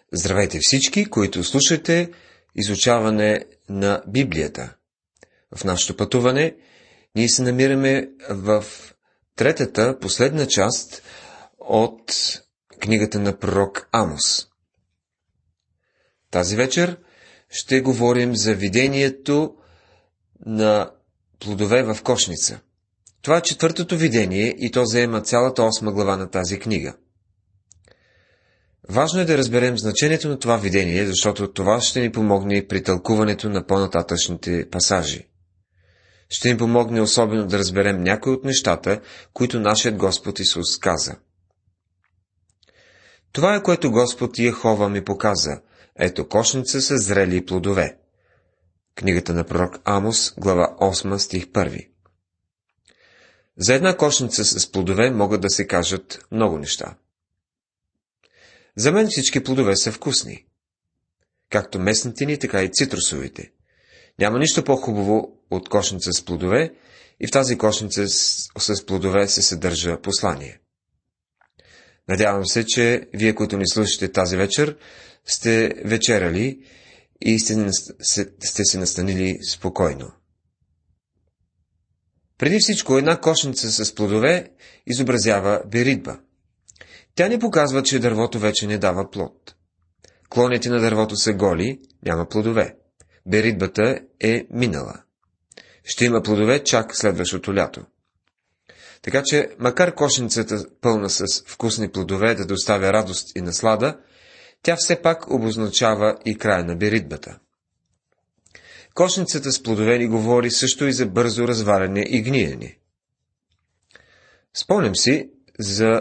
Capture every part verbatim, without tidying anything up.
Здравейте всички, които слушате изучаване на Библията. В нашето пътуване ние се намираме в третата, последна част от книгата на пророк Амос. Тази вечер ще говорим за видението на плодове в кошница. Това е четвъртото видение и то заема цялата осма глава на тази книга. Важно е да разберем значението на това видение, защото това ще ни помогне при тълкуването на по-нататъчните пасажи. Ще ни помогне особено да разберем някои от нещата, които нашият Господ Исус каза. Това е, което Господ Йехова ми показа. Ето кошница с зрели плодове. Книгата на пророк Амос, глава осма, стих първи. За една кошница с плодове могат да се кажат много неща. За мен всички плодове са вкусни. Както местните ни, така и цитрусовите. Няма нищо по-хубаво от кошница с плодове и в тази кошница с, с плодове се съдържа послание. Надявам се, че вие, които ни слушате тази вечер, сте вечеряли и сте, сте се настанили спокойно. Преди всичко, една кошница с плодове изобразява беритба. Тя ни показва, че дървото вече не дава плод. Клоните на дървото са голи, няма плодове. Беритбата е минала. Ще има плодове чак следващото лято. Така че, макар кошницата пълна с вкусни плодове да доставя радост и наслада, тя все пак обозначава и края на беритбата. Кошницата с плодове ни говори също и за бързо разваляне и гниене. Спомням си за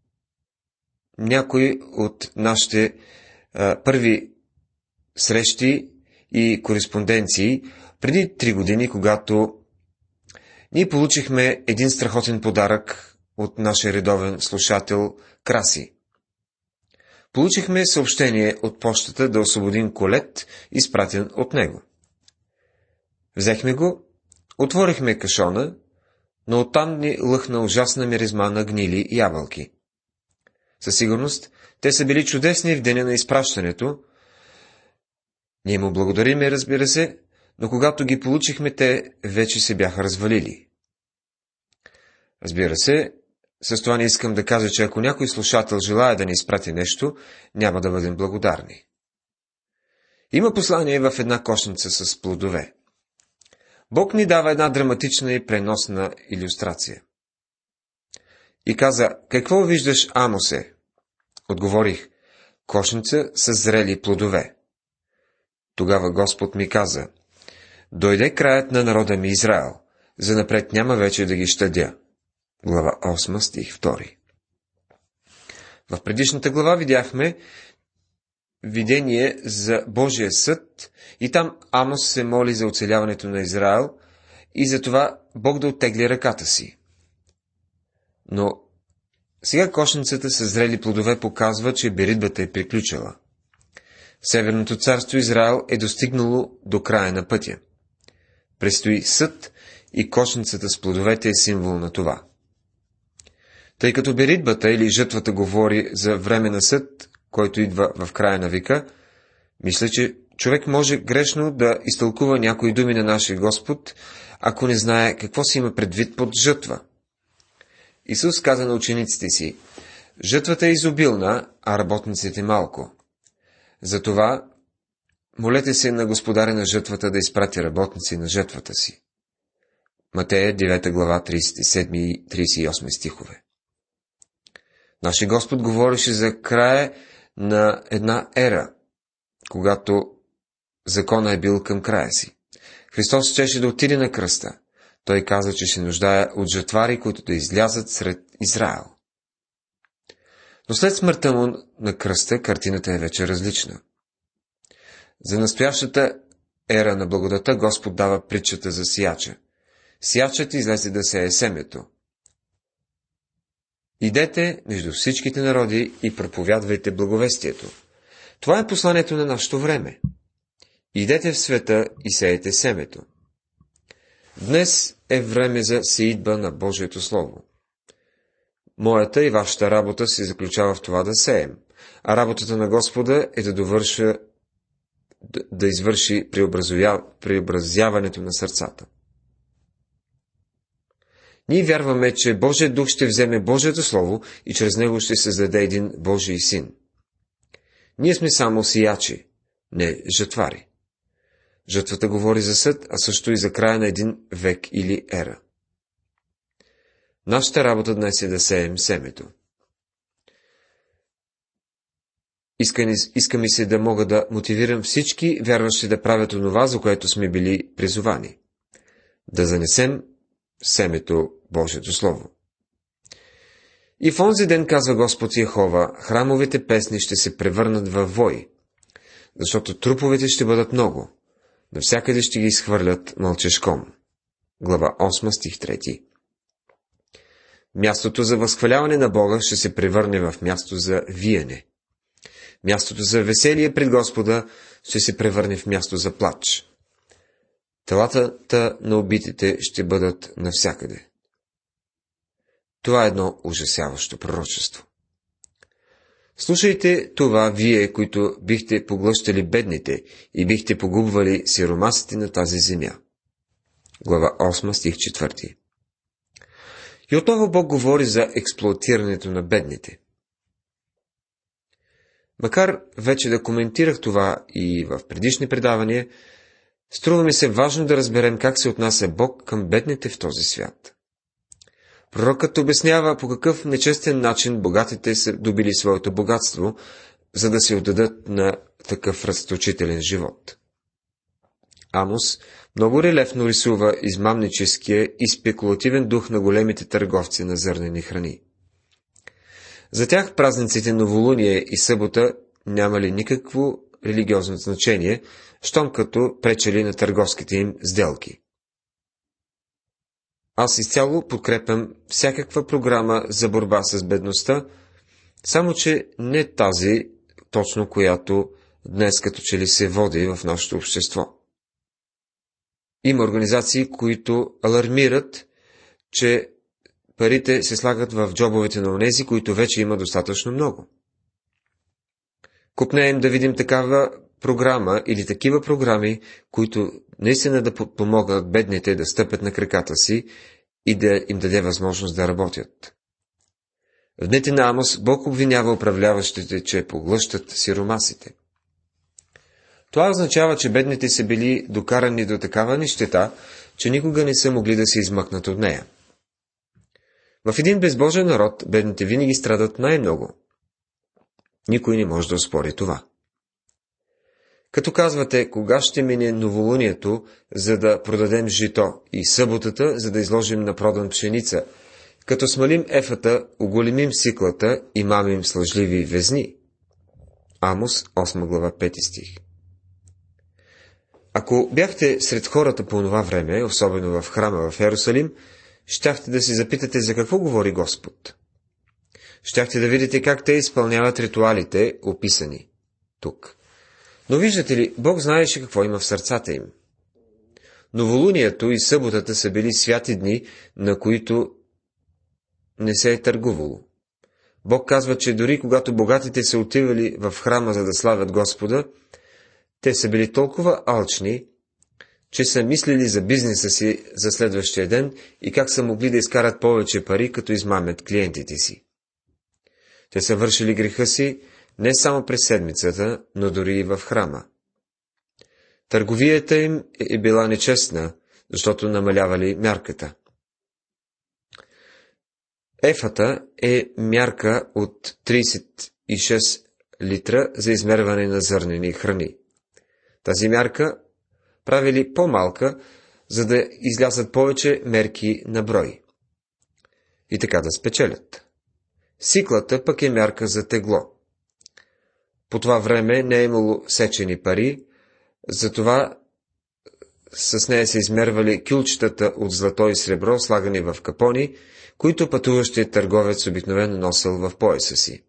някои от нашите а, първи срещи и кореспонденции преди три години, когато ние получихме един страхотен подарък от нашия редовен слушател Краси. Получихме съобщение от пощата да освободим колет, изпратен от него. Взехме го, отворихме кашона, но оттам ни лъхна ужасна миризма на гнили ябълки. Със сигурност, те са били чудесни в деня на изпращането. Ние му благодариме, разбира се, но когато ги получихме, те вече се бяха развалили. Разбира се, с това не искам да кажа, че ако някой слушател желая да ни изпрати нещо, няма да бъдем благодарни. Има послание в една кошница с плодове. Бог ни дава една драматична и преносна илюстрация. И каза: какво виждаш, Амосе? Отговорих: кошница с зрели плодове. Тогава Господ ми каза: дойде краят на народа ми Израел, занапред няма вече да ги щадя. Глава осма, стих втори. В предишната глава видяхме видение за Божия съд и там Амос се моли за оцеляването на Израел и за това Бог да оттегли ръката си. Но сега кошницата с зрели плодове показва, че беритбата е приключила. Северното царство Израел е достигнало до края на пътя. Предстои съд и кошницата с плодовете е символ на това. Тъй като беритбата или жътвата говори за време на съд, който идва в края на века, мисля, че човек може грешно да изтълкува някои думи на нашия Господ, ако не знае какво се има предвид под жътва. Исус каза на учениците си: жътвата е изобилна, а работниците малко. Затова молете се на Господаря на жътвата да изпрати работници на жътвата си. Матея, девета глава, тридесет и седми и тридесет и осми стихове. Нашия Господ говореше за края на една ера, когато закона е бил към края си. Христос щеше да отиде на кръста. Той каза, че се нуждае от жътвари, които да излязат сред Израел. Но след смъртта му на кръста, картината е вече различна. За настоящата ера на благодата Господ дава притчата за сеяча. Сеячът излезе да сее семето. Идете между всичките народи и проповядвайте благовестието. Това е посланието на нашето време. Идете в света и сеете семето. Днес е време за сеитба на Божието Слово. Моята и вашата работа се заключава в това да сеем. а работата на Господа е да довърша, да, да извърши преобразяването на сърцата. Ние вярваме, че Божият дух ще вземе Божието Слово и чрез него ще създаде един Божий син. Ние сме само сиячи, не жатвари. Жатвата говори за съд, а също и за края на един век или ера. Нашата работа днес е да сеем семето. Иска ми се да мога да мотивирам всички вярващи да правят онова, за което сме били призовани. Да занесем семето Божието Слово. И в онзи ден, казва Господ Йехова, храмовите песни ще се превърнат във вой, защото труповете ще бъдат много, навсякъде ще ги изхвърлят мълчешком. Глава осма, стих трети. Мястото за възхваляване на Бога ще се превърне в място за виене. Мястото за веселие пред Господа ще се превърне в място за плач. Телата на убитите ще бъдат навсякъде. Това е едно ужасяващо пророчество. Слушайте това, вие, които бихте поглъщали бедните и бихте погубвали сиромасите на тази земя. Глава осма, стих четвърти. И отново Бог говори за експлоатирането на бедните. Макар вече да коментирах това и в предишни предавания, струва ми се важно да разберем как се отнася Бог към бедните в този свят. Пророкът обяснява по какъв нечестен начин богатите са добили своето богатство, за да се отдадат на такъв разточителен живот. Амос много релефно рисува измамническия и спекулативен дух на големите търговци на зърнени храни. За тях празниците новолуние и събота нямали никакво религиозно значение, щом като пречели на търговските им сделки. Аз изцяло подкрепям всякаква програма за борба с бедността, само че не тази, точно която днес като че ли се води в нашето общество. Има организации, които алармират, че парите се слагат в джобовете на онези, които вече има достатъчно много. Купнеем да видим такава програма или такива програми, които наистина да помогнат бедните да стъпят на краката си и да им даде възможност да работят. В дните на Амос Бог обвинява управляващите, че поглъщат сиромасите. Това означава, че бедните са били докарани до такава нищета, че никога не са могли да се измъкнат от нея. В един безбожен народ бедните винаги страдат най-много. Никой не може да оспори това. Като казвате, кога ще мине новолунието, за да продадем жито, и съботата, за да изложим на продан пшеница, като смалим ефата, оголемим сиклата и мамим с лъжливи везни. Амос, осма глава, пети стих. Ако бяхте сред хората по това време, особено в храма в Йерусалим, щяхте да се запитате за какво говори Господ. Щяхте да видите как те изпълняват ритуалите, описани тук. Но виждате ли, Бог знаеше какво има в сърцата им. Новолунието и съботата са били святи дни, на които не се е търгувало. Бог казва, че дори когато богатите са отивали в храма, за да славят Господа, те са били толкова алчни, че са мислили за бизнеса си за следващия ден и как са могли да изкарат повече пари, като измамят клиентите си. Те са вършили греха си не само през седмицата, но дори и в храма. Търговията им е била нечестна, защото намалявали мярката. Ефата е мярка от тридесет и шест литра за измерване на зърнени храни. Тази мярка правили по-малка, за да излязат повече мерки на брой и така да спечелят. Сиклата пък е мярка за тегло. По това време не е имало сечени пари, затова с нея се измервали кюлчетата от злато и сребро, слагани в капони, които пътуващият търговец обикновено носил в пояса си.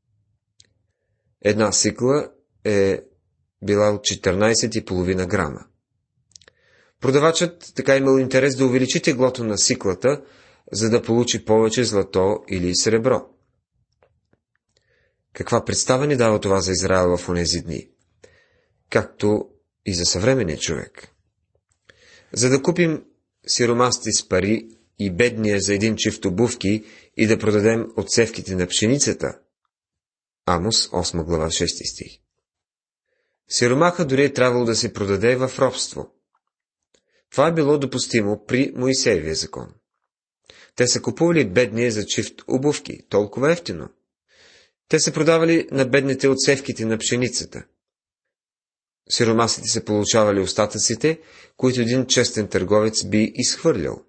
Една сикла е била от четиринадесет и половина грама. Продавачът така имал интерес да увеличи теглото на сиклата, за да получи повече злато или сребро. Каква представа ни дава това за Израел в онези дни? Както и за съвременния човек. За да купим сиромасти с пари и бедния за един чифт обувки и да продадем отсевките на пшеницата. Амос, осма глава, шести стих. Сиромаха дори е трябвало да се продаде в робство. Това е било допустимо при Моисеевия закон. Те са купували бедния за чифт обувки, толкова ефтино. Те са продавали на бедните отсевките на пшеницата. Сиромасите са получавали остатъците, които един честен търговец би изхвърлял.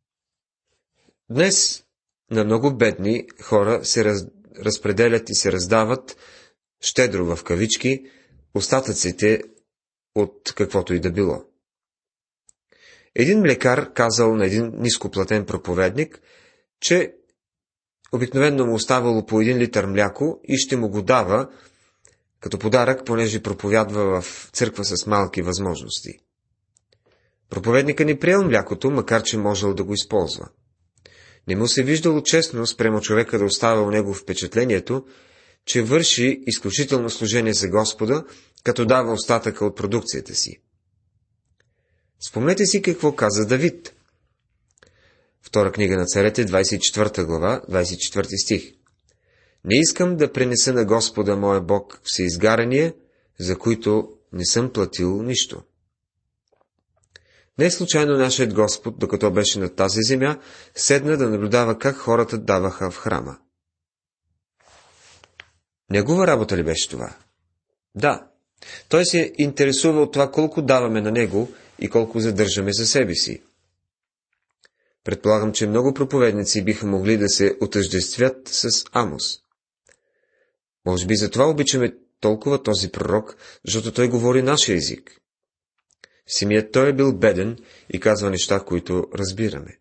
Днес на много бедни хора се раз... разпределят и се раздават, щедро в кавички, остатъците от каквото и да било. Един млекар казал на един нископлатен проповедник, че обикновено му оставало по един литър мляко и ще му го дава като подарък, понеже проповядва в църква с малки възможности. Проповедника не приел млякото, макар че можел да го използва. Не му се виждало честно спрямо човека да оставя у него впечатлението, че върши изключително служение за Господа, като дава остатъка от продукцията си. Спомнете си какво каза Давид. Втора книга на царете, двадесет и четвърта глава, двадесет и четвърти стих. Не искам да пренеса на Господа моя Бог всеизгарания, за които не съм платил нищо. Не е случайно нашият Господ, докато беше на тази земя, седна да наблюдава как хората даваха в храма. Негова работа ли беше това? Да. Той се интересува от това колко даваме на него и колко задържаме за себе си. Предполагам, че много проповедници биха могли да се отъждествят с Амос. Може би затова обичаме толкова този пророк, защото той говори нашия език. Самият той е бил беден и казва неща, които разбираме.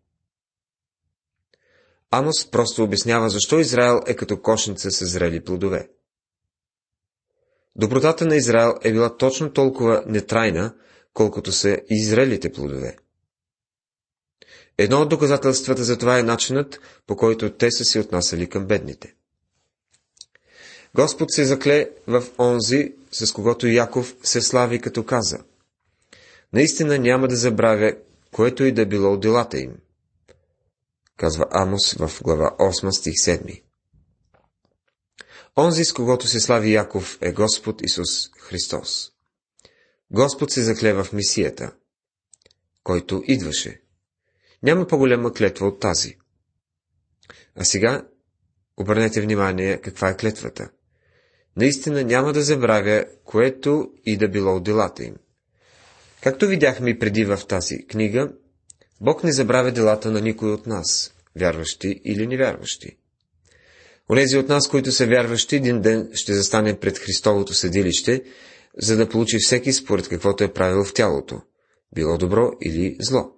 Амос просто обяснява защо Израел е като кошница с зрели плодове. Добротата на Израел е била точно толкова нетрайна, колкото са и зрелите плодове. Едно от доказателствата за това е начинът, по който те са се отнасяли към бедните. Господ се закле в онзи, с когото Яков се слави, като каза: наистина няма да забравя, което и да било от делата им. Казва Амос в глава осма, стих седми. Онзи, с когото се слави Яков, е Господ Исус Христос. Господ се закле в Месията, който идваше. Няма по-голяма клетва от тази. А сега обърнете внимание каква е клетвата. Наистина няма да забравя, което и да било от делата им. Както видяхме и преди в тази книга, Бог не забравя делата на никой от нас, вярващи или невярващи. Онези от нас, които са вярващи, един ден ще застане пред Христовото съдилище, за да получи всеки според каквото е правил в тялото, било добро или зло.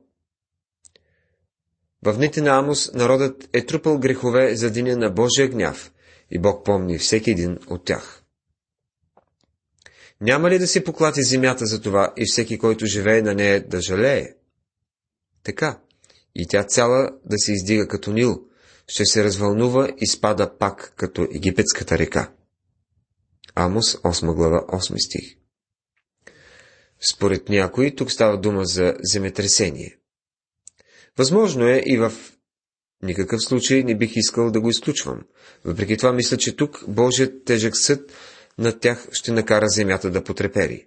В дните на Амос народът е трупал грехове за деня на Божия гняв и Бог помни всеки един от тях. Няма ли да се поклати земята за това и всеки, който живее на нея, да жалее? Така, и тя цяла да се издига като Нил, ще се развълнува и спада пак като египетската река. Амос, осма глава, осми стих. Според някои, тук става дума за земетресение. Възможно е и в никакъв случай не бих искал да го изключвам. Въпреки това мисля, че тук Божият тежък съд над тях ще накара земята да потрепери.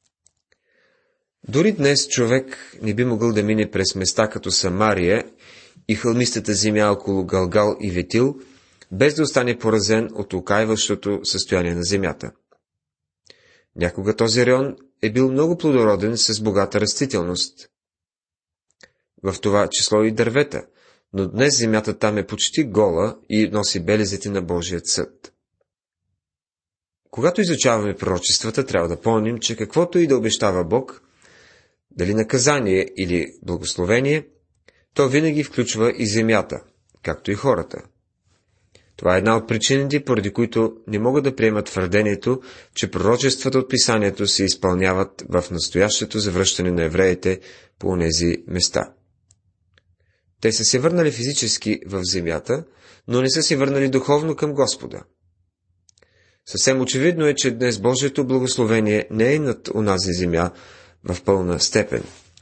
Дори днес човек не би могъл да мине през места като Самария и хълмистата земя около Галгал и Ветил, без да остане поразен от окайващото състояние на земята. Някога този район е бил много плодороден с богата растителност, в това число и дървета, но днес земята там е почти гола и носи белезите на Божият съд. Когато изучаваме пророчествата, трябва да помним, че каквото и да обещава Бог, дали наказание или благословение, то винаги включва и земята, както и хората. Това е една от причините, поради които не могат да приемат твърдението, че пророчествата от писанието се изпълняват в настоящето завръщане на евреите по онези места. Те са се върнали физически в земята, но не са се върнали духовно към Господа. Съвсем очевидно е, че днес Божието благословение не е над онази земя в пълна степен.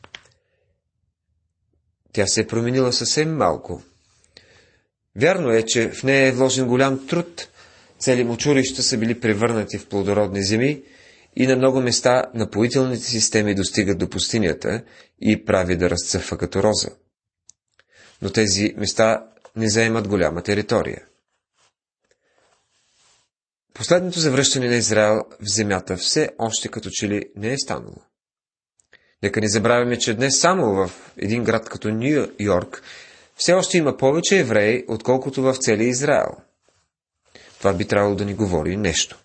Тя се е променила съвсем малко. Вярно е, че в нея е вложен голям труд. Цели мочурища са били превърнати в плодородни земи и на много места напоителните системи достигат до пустинята и прави да разцъфва като роза. Но тези места не заемат голяма територия. Последното завръщане на Израел в земята все още като че ли не е станало. Нека не забравяме, че днес само в един град като Ню Йорк все още има повече евреи, отколкото в целия Израел. Това би трябвало да ни говори нещо.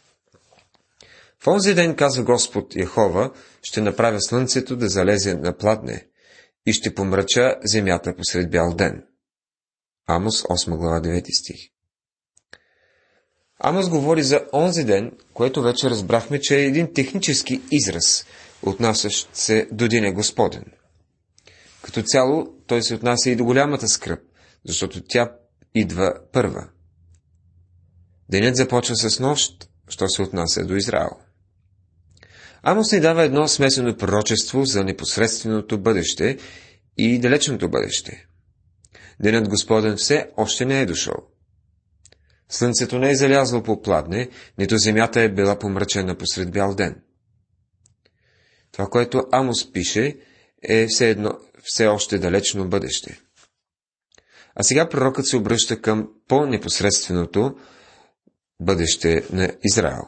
В онзи ден, казва Господ Яхова, ще направя слънцето да залезе на пладне и ще помрача земята посред бял ден. Амос, осма глава, девети стих. Амос говори за онзи ден, което вече разбрахме, че е един технически израз, отнасящ се до деня Господен. Като цяло, той се отнася и до голямата скръб, защото тя идва първа. Денят започва с нощ, що се отнася до Израел. Амос ни дава едно смесено пророчество за непосредственото бъдеще и далечното бъдеще. Денят Господен все още не е дошъл. Слънцето не е залязло по пладне, нито земята е била помрачена посред бял ден. Това, което Амос пише, е все, едно, все още далечно бъдеще. А сега пророкът се обръща към по-непосредственото бъдеще на Израел.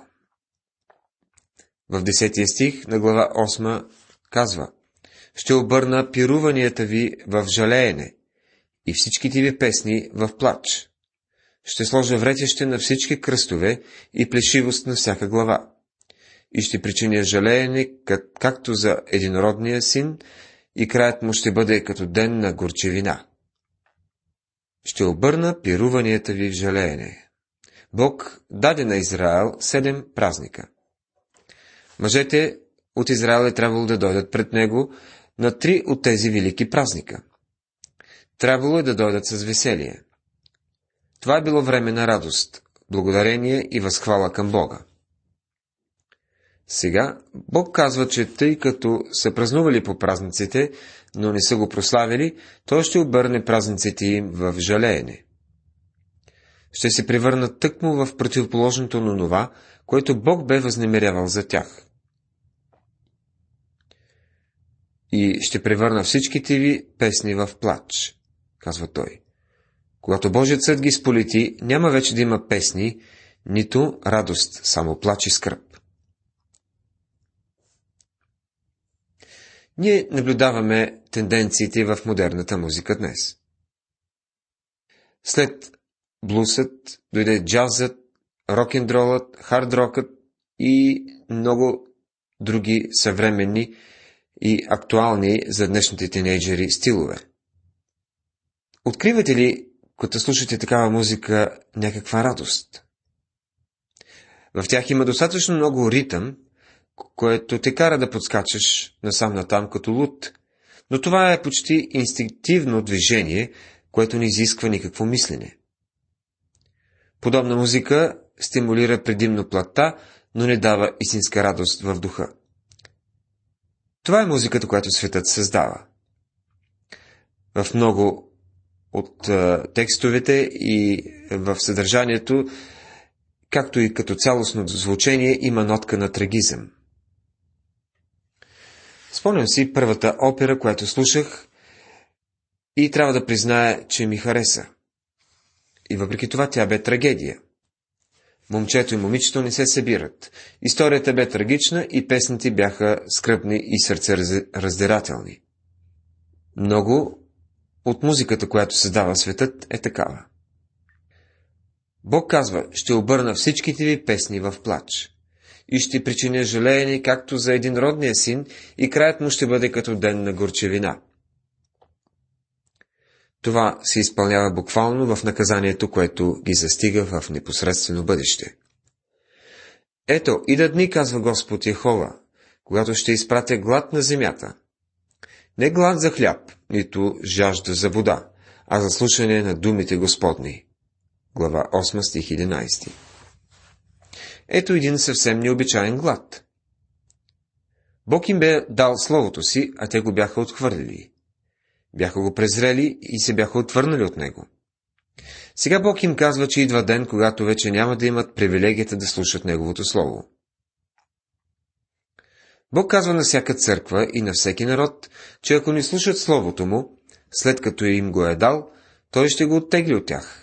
В десетия стих на глава осма казва: ще обърна пируванията ви в жалеене и всичките ви песни в плач. Ще сложа вретище на всички кръстове и плешивост на всяка глава. И ще причиня жалеене, както за единородния син, и краят му ще бъде като ден на горчевина. Ще обърна пируванията ви в жалеене. Бог даде на Израел седем празника. Мъжете от Израел е трябвало да дойдат пред него на три от тези велики празника. Трябвало е да дойдат с веселие. Това е било време на радост, благодарение и възхвала към Бога. Сега Бог казва, че тъй като са празнували по празниците, но не са го прославили, Той ще обърне празниците им в жалеене. Ще се превърнат тъкмо в противоположното на това, което Бог бе възнамерявал за тях. И ще превърна всичките ви песни в плач, казва Той. Когато Божият съд ги сполети, няма вече да има песни, нито радост, само плач и скръб. Ние наблюдаваме тенденциите в модерната музика днес. След блусът дойде джазът, рок-н-ролът, хард-рокът и много други съвременни и актуални за днешните тинейджери стилове. Откривате ли, като слушате такава музика, някаква радост? В тях има достатъчно много ритъм, което те кара да подскачаш насам-натам като луд, но това е почти инстинктивно движение, което не изисква никакво мислене. Подобна музика стимулира предимно плътта, но не дава истинска радост в духа. Това е музиката, която светът създава. В много от а, текстовете и в съдържанието, както и като цялостно звучение, има нотка на трагизъм. Спомням си първата опера, която слушах, и трябва да призная, че ми хареса. И въпреки това тя бе трагедия. Момчето и момичето не се събират. Историята бе трагична и песните бяха скръбни и сърцераздирателни. Много от музиката, която създава светът, е такава. Бог казва: ще обърна всичките ви песни в плач и ще причиня жалеене, както за единродния син, и краят му ще бъде като ден на горчевина. Това се изпълнява буквално в наказанието, което ги застига в непосредствено бъдеще. Ето, идат дни, казва Господ Яхова, когато ще изпратя глад на земята. Не глад за хляб, нито жажда за вода, а за слушане на думите Господни. Глава осма, стих единайсети. Ето един съвсем необичаен глад. Бог им бе дал Словото си, а те го бяха отхвърлили. Бяха го презрели и се бяха отвърнали от него. Сега Бог им казва, че идва ден, когато вече няма да имат привилегията да слушат Неговото Слово. Бог казва на всяка църква и на всеки народ, че ако не слушат Словото Му, след като им го е дал, Той ще го оттегли от тях.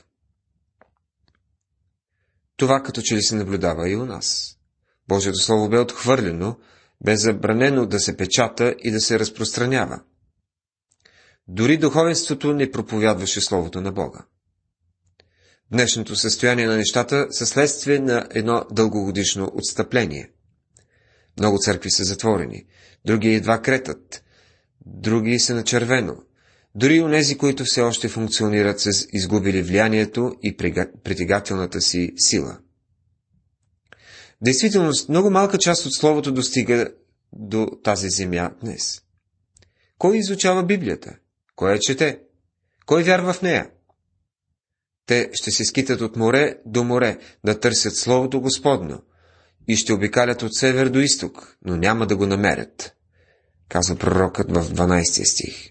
Това като че ли се наблюдава и у нас. Божието Слово бе отхвърлено, бе забранено да се печата и да се разпространява. Дори духовенството не проповядваше Словото на Бога. Днешното състояние на нещата са следствие на едно дългогодишно отстъпление. Много църкви са затворени, други едва кретат, други са на червено. Дори онези, които все още функционират, са изгубили влиянието и притегателната си сила. В действителност, много малка част от Словото достига до тази земя днес. Кой изучава Библията? Кой я чете? Кой вярва в нея? Те ще се скитат от море до море, да търсят Словото Господно и ще обикалят от север до изток, но няма да го намерят, казва пророкът в дванайсети стих.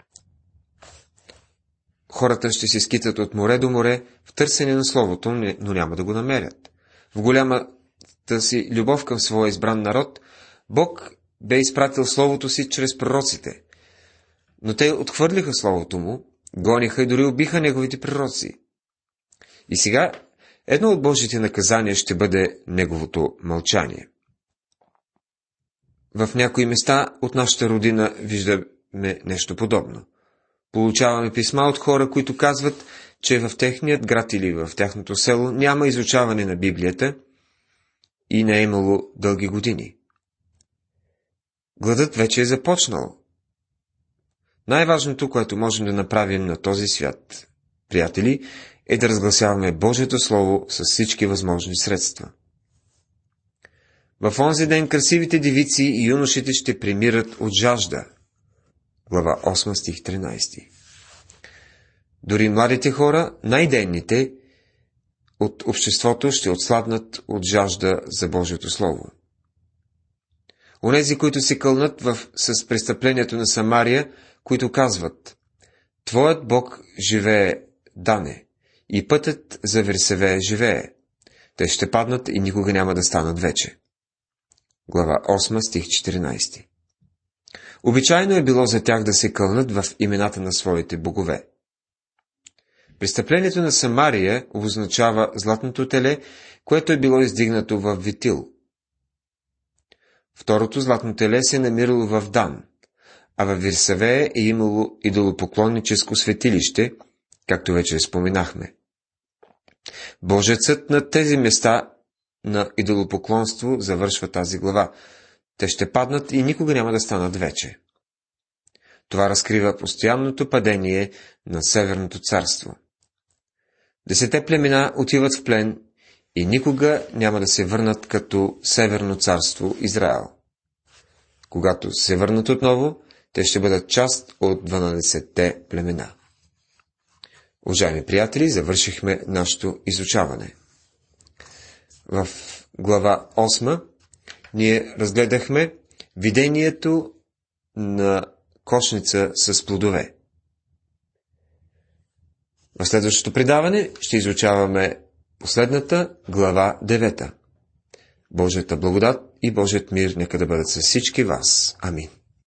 Хората ще се скитат от море до море в търсене на Словото, но няма да го намерят. В голямата си любов към своя избран народ, Бог бе изпратил Словото си чрез пророците, но те отхвърлиха Словото Му, гониха и дори убиха Неговите пророци. И сега едно от Божите наказания ще бъде Неговото мълчание. В някои места от нашата родина виждаме нещо подобно. Получаваме писма от хора, които казват, че в техният град или в тяхното село няма изучаване на Библията и не е имало дълги години. Гладът вече е започнал. Най-важното, което можем да направим на този свят, приятели, е да разгласяваме Божието Слово с всички възможни средства. В онзи ден красивите девици и юношите ще премират от жажда. Глава осма, стих тринайсети. Дори младите хора, най-денните от обществото, ще отслабнат от жажда за Божието Слово. Онези, които се кълнат в, с престъплението на Самария, които казват: Твоят Бог живее, Дане, и пътят за Версеве живее. Те ще паднат и никога няма да станат вече. Глава осма, стих четиринайсети. Обичайно е било за тях да се кълнат в имената на своите богове. Престъплението на Самария означава златното теле, което е било издигнато в Витил. Второто златно теле се е намирало в Дан, а в Вирсавее е имало идолопоклонническо светилище, както вече споменахме. Божият съд на тези места на идолопоклонство завършва тази глава. Те ще паднат и никога няма да станат вече. Това разкрива постоянното падение на Северното царство. Десете племена отиват в плен и никога няма да се върнат като Северно царство Израел. Когато се върнат отново, те ще бъдат част от дванадесетте племена. Уважаеми приятели, завършихме нашето изучаване. В глава осма ние разгледахме видението на кошница с плодове. В следващото предаване ще изучаваме последната глава девета. Божията благодат и Божият мир нека да бъдат с всички вас. Амин.